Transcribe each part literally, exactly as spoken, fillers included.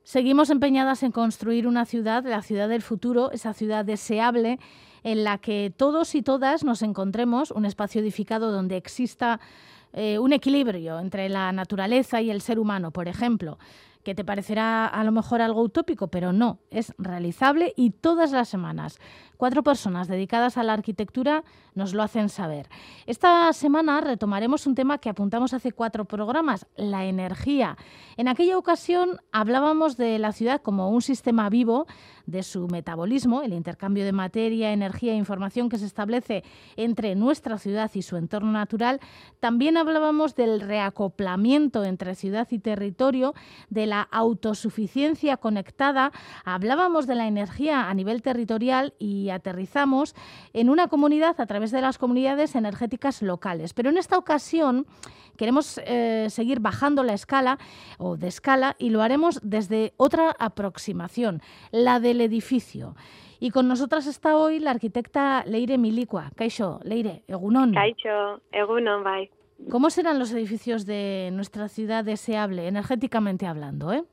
Seguimos empeñadas en construir una ciudad, la ciudad del futuro, esa ciudad deseable en la que todos y todas nos encontremos, un espacio edificado donde exista eh, un equilibrio entre la naturaleza y el ser humano, por ejemplo, que te parecerá a lo mejor algo utópico, pero no, es realizable y todas las semanas cuatro personas dedicadas a la arquitectura nos lo hacen saber. Esta semana retomaremos un tema que apuntamos hace cuatro programas, la energía. En aquella ocasión hablábamos de la ciudad como un sistema vivo, de su metabolismo, el intercambio de materia, energía e información que se establece entre nuestra ciudad y su entorno natural. También hablábamos del reacoplamiento entre ciudad y territorio, de la autosuficiencia conectada. Hablábamos de la energía a nivel territorial y aterrizamos en una comunidad a través de las comunidades energéticas locales. Pero en esta ocasión queremos eh, seguir bajando la escala o de escala y lo haremos desde otra aproximación, la del edificio. Y con nosotras está hoy la arquitecta Leire Milikua. Kaixo, Leire, egunon. Kaixo, egunon, bai. ¿Cómo serán los edificios de nuestra ciudad deseable, energéticamente hablando, eh?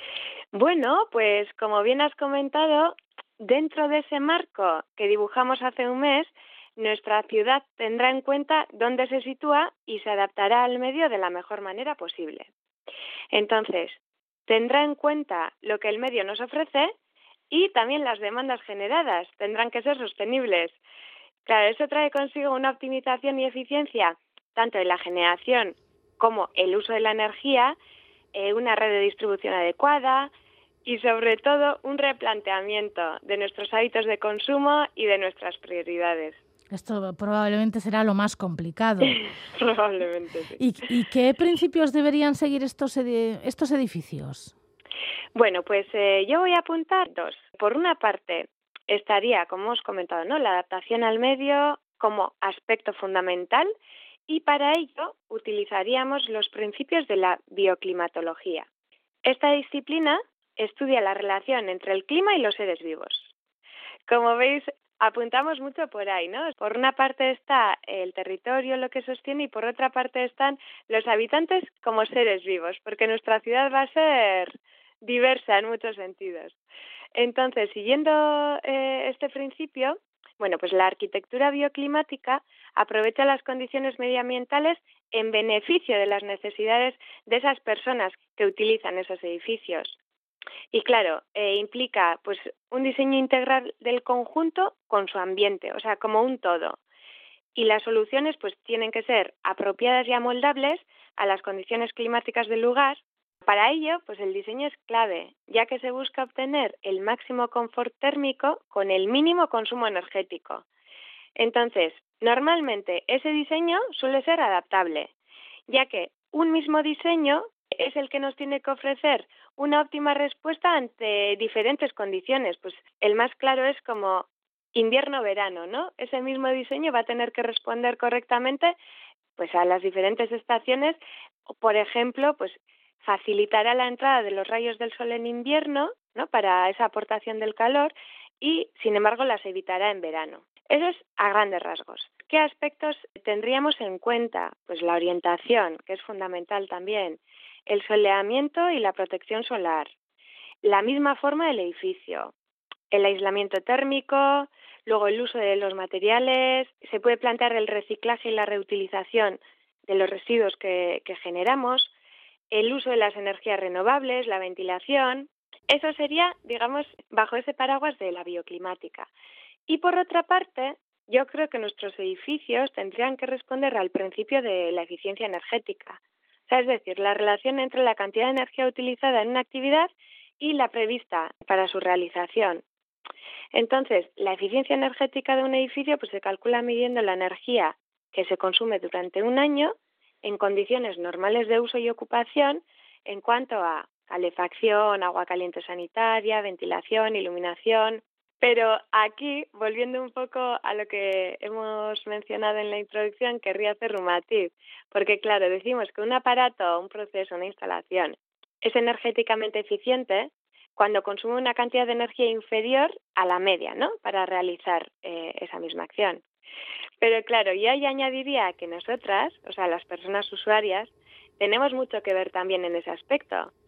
Bueno, pues como bien has comentado, dentro de ese marco que dibujamos hace un mes, nuestra ciudad tendrá en cuenta dónde se sitúa y se adaptará al medio de la mejor manera posible. Entonces, tendrá en cuenta lo que el medio nos ofrece y también las demandas generadas tendrán que ser sostenibles. Claro, eso trae consigo una optimización y eficiencia tanto en la generación como el uso de la energía, eh, una red de distribución adecuada y sobre todo un replanteamiento de nuestros hábitos de consumo y de nuestras prioridades. Esto probablemente será lo más complicado. Probablemente, sí. ¿Y, ¿Y qué principios deberían seguir estos, edi- estos edificios? Bueno, pues eh, yo voy a apuntar dos. Por una parte, estaría, como hemos comentado, ¿no?, la adaptación al medio como aspecto fundamental y para ello utilizaríamos los principios de la bioclimatología. Esta disciplina estudia la relación entre el clima y los seres vivos. Como veis, apuntamos mucho por ahí, ¿no? Por una parte está el territorio, lo que sostiene, y por otra parte están los habitantes como seres vivos, porque nuestra ciudad va a ser diversa en muchos sentidos. Entonces, siguiendo eh, este principio, bueno, pues la arquitectura bioclimática aprovecha las condiciones medioambientales en beneficio de las necesidades de esas personas que utilizan esos edificios. Y claro, eh, implica pues un diseño integral del conjunto con su ambiente, o sea, como un todo. Y las soluciones pues tienen que ser apropiadas y amoldables a las condiciones climáticas del lugar. Para ello, pues el diseño es clave, ya que se busca obtener el máximo confort térmico con el mínimo consumo energético. Entonces, normalmente ese diseño suele ser adaptable, ya que un mismo diseño es el que nos tiene que ofrecer una óptima respuesta ante diferentes condiciones. Pues el más claro es como invierno-verano, ¿no? Ese mismo diseño va a tener que responder correctamente pues a las diferentes estaciones. Por ejemplo, pues facilitará la entrada de los rayos del sol en invierno, ¿no?, para esa aportación del calor, y sin embargo las evitará en verano. Eso es a grandes rasgos. ¿Qué aspectos tendríamos en cuenta? Pues la orientación, que es fundamental también, el soleamiento y la protección solar, la misma forma del edificio, el aislamiento térmico, luego el uso de los materiales, se puede plantear el reciclaje y la reutilización de los residuos que, que generamos, el uso de las energías renovables, la ventilación. Eso sería, digamos, bajo ese paraguas de la bioclimática. Y por otra parte, yo creo que nuestros edificios tendrían que responder al principio de la eficiencia energética. O sea, es decir, la relación entre la cantidad de energía utilizada en una actividad y la prevista para su realización. Entonces, la eficiencia energética de un edificio pues se calcula midiendo la energía que se consume durante un año en condiciones normales de uso y ocupación en cuanto a calefacción, agua caliente sanitaria, ventilación, iluminación. Pero aquí, volviendo un poco a lo que hemos mencionado en la introducción, querría hacer un matiz, porque claro, decimos que un aparato, un proceso, una instalación es energéticamente eficiente cuando consume una cantidad de energía inferior a la media, ¿no?, para realizar eh, esa misma acción. Pero claro, yo ahí añadiría que nosotras, o sea, las personas usuarias, tenemos mucho que ver también en ese aspecto.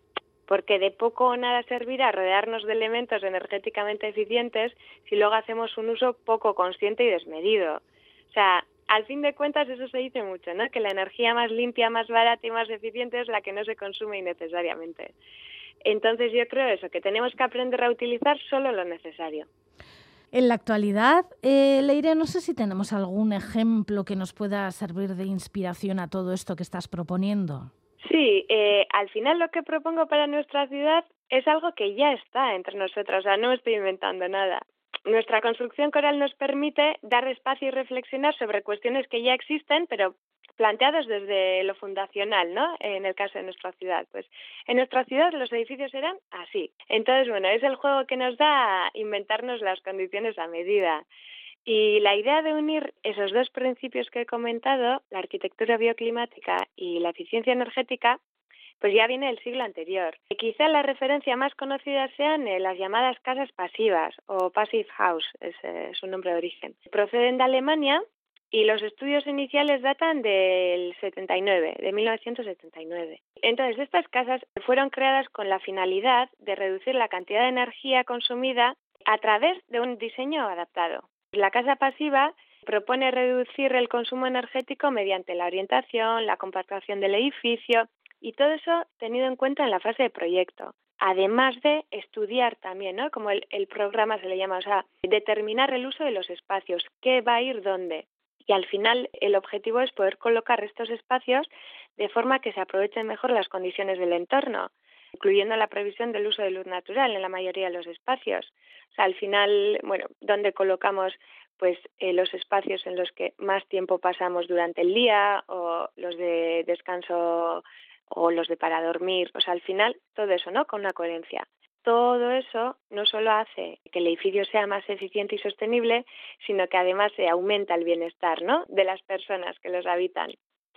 porque de poco o nada servirá rodearnos de elementos energéticamente eficientes si luego hacemos un uso poco consciente y desmedido. O sea, al fin de cuentas eso se dice mucho, ¿no? Que la energía más limpia, más barata y más eficiente es la que no se consume innecesariamente. Entonces yo creo eso, que tenemos que aprender a utilizar solo lo necesario. En la actualidad, eh, Leire, no sé si tenemos algún ejemplo que nos pueda servir de inspiración a todo esto que estás proponiendo. Sí, eh, al final lo que propongo para nuestra ciudad es algo que ya está entre nosotros, o sea, no estoy inventando nada. Nuestra construcción coral nos permite dar espacio y reflexionar sobre cuestiones que ya existen, pero planteados desde lo fundacional, ¿no? En el caso de nuestra ciudad, pues en nuestra ciudad los edificios eran así. Entonces, bueno, es el juego que nos da inventarnos las condiciones a medida. Y la idea de unir esos dos principios que he comentado, la arquitectura bioclimática y la eficiencia energética, pues ya viene del siglo anterior. Y quizá la referencia más conocida sean eh, las llamadas casas pasivas o passive house, es eh, su nombre de origen. Proceden de Alemania y los estudios iniciales datan del setenta y nueve, de mil novecientos setenta y nueve. Entonces, estas casas fueron creadas con la finalidad de reducir la cantidad de energía consumida a través de un diseño adaptado. La casa pasiva propone reducir el consumo energético mediante la orientación, la compactación del edificio y todo eso tenido en cuenta en la fase de proyecto. Además de estudiar también, ¿no? Como el, el programa se le llama, o sea, determinar el uso de los espacios, qué va a ir dónde. Y al final el objetivo es poder colocar estos espacios de forma que se aprovechen mejor las condiciones del entorno, incluyendo la previsión del uso de luz natural en la mayoría de los espacios. O sea, al final, bueno, ¿dónde colocamos pues eh, los espacios en los que más tiempo pasamos durante el día o los de descanso o los de para dormir? O sea, al final todo eso, ¿no? Con una coherencia. Todo eso no solo hace que el edificio sea más eficiente y sostenible, sino que además se aumenta el bienestar, ¿no? De las personas que los habitan.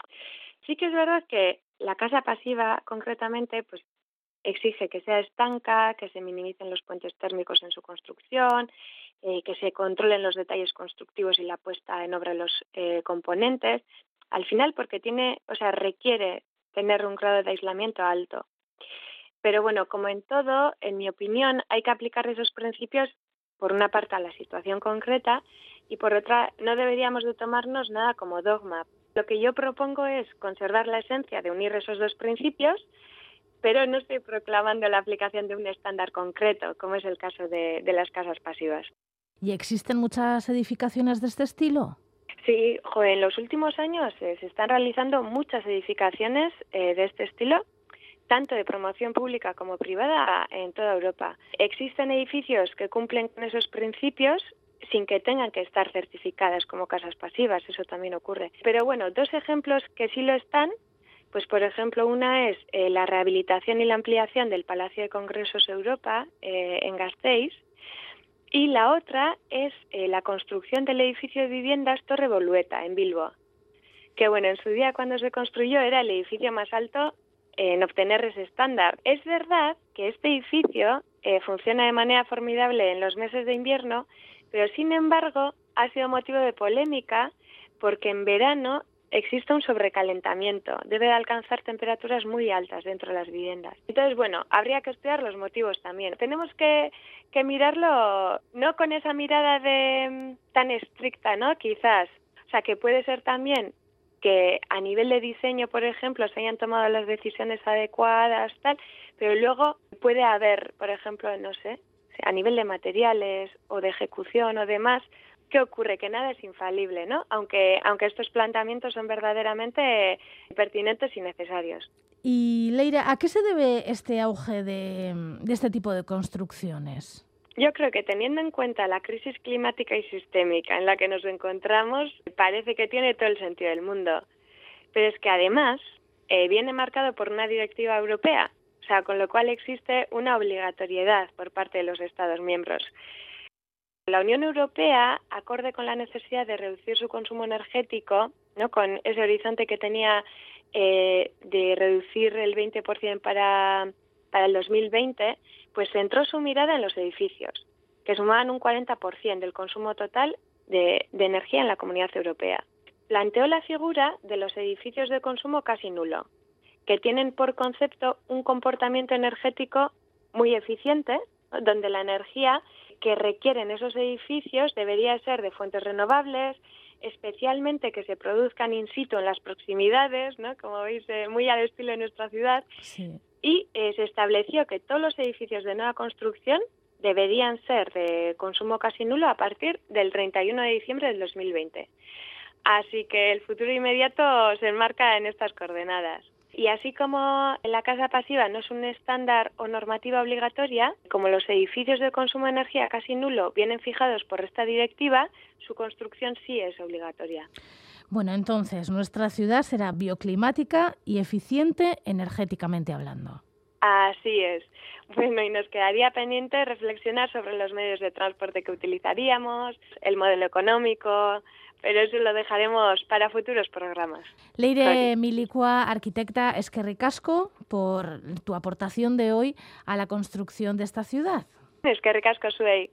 Sí que es verdad que la casa pasiva, concretamente, pues exige que sea estanca, que se minimicen los puentes térmicos en su construcción, eh, que se controlen los detalles constructivos y la puesta en obra de los eh, componentes. Al final, porque tiene, o sea, requiere tener un grado de aislamiento alto. Pero bueno, como en todo, en mi opinión, hay que aplicar esos principios, por una parte, a la situación concreta y por otra, no deberíamos de tomarnos nada como dogma. Lo que yo propongo es conservar la esencia de unir esos dos principios, pero no estoy proclamando la aplicación de un estándar concreto, como es el caso de, de las casas pasivas. ¿Y existen muchas edificaciones de este estilo? Sí, jo, en los últimos años eh, se están realizando muchas edificaciones eh, de este estilo, tanto de promoción pública como privada en toda Europa. Existen edificios que cumplen con esos principios sin que tengan que estar certificadas como casas pasivas, eso también ocurre. Pero bueno, dos ejemplos que sí lo están, pues por ejemplo una es eh, la rehabilitación y la ampliación del Palacio de Congresos Europa eh, en Gasteiz, y la otra es eh, la construcción del edificio de viviendas Torre Bolueta en Bilbo, que bueno, en su día cuando se construyó era el edificio más alto en obtener ese estándar. Es verdad que este edificio eh, funciona de manera formidable en los meses de invierno, pero sin embargo ha sido motivo de polémica porque en verano existe un sobrecalentamiento, debe de alcanzar temperaturas muy altas dentro de las viviendas. Entonces, bueno, habría que estudiar los motivos también. Tenemos que, que mirarlo no con esa mirada de tan estricta, ¿no? Quizás, o sea, que puede ser también que a nivel de diseño, por ejemplo, se hayan tomado las decisiones adecuadas, tal, pero luego puede haber, por ejemplo, no sé, a nivel de materiales o de ejecución o demás, ¿qué ocurre? Que nada es infalible, ¿no? Aunque, aunque estos planteamientos son verdaderamente pertinentes y necesarios. Y Leire, ¿a qué se debe este auge de, de este tipo de construcciones? Yo creo que teniendo en cuenta la crisis climática y sistémica en la que nos encontramos, parece que tiene todo el sentido del mundo. Pero es que además eh, viene marcado por una directiva europea, o sea, con lo cual existe una obligatoriedad por parte de los Estados miembros. La Unión Europea, acorde con la necesidad de reducir su consumo energético, ¿no? Con ese horizonte que tenía eh, de reducir el veinte por ciento para, para el dos mil veinte, pues centró su mirada en los edificios, que sumaban un cuarenta por ciento del consumo total de, de energía en la Comunidad Europea. Planteó la figura de los edificios de consumo casi nulo que tienen por concepto un comportamiento energético muy eficiente, donde la energía que requieren esos edificios debería ser de fuentes renovables, especialmente que se produzcan in situ en las proximidades, ¿no? Como veis, eh, muy al estilo de nuestra ciudad. Sí. Y eh, se estableció que todos los edificios de nueva construcción deberían ser de consumo casi nulo a partir del treinta y uno de diciembre del dos mil veinte. Así que el futuro inmediato se enmarca en estas coordenadas. Y así como la casa pasiva no es un estándar o normativa obligatoria, como los edificios de consumo de energía casi nulo vienen fijados por esta directiva, su construcción sí es obligatoria. Bueno, entonces nuestra ciudad será bioclimática y eficiente energéticamente hablando. Así es. Bueno, y nos quedaría pendiente reflexionar sobre los medios de transporte que utilizaríamos, el modelo económico, pero eso lo dejaremos para futuros programas. Leire Milikua, arquitecta, eskerrik asko por tu aportación de hoy a la construcción de esta ciudad. Eskerrik asko zuei.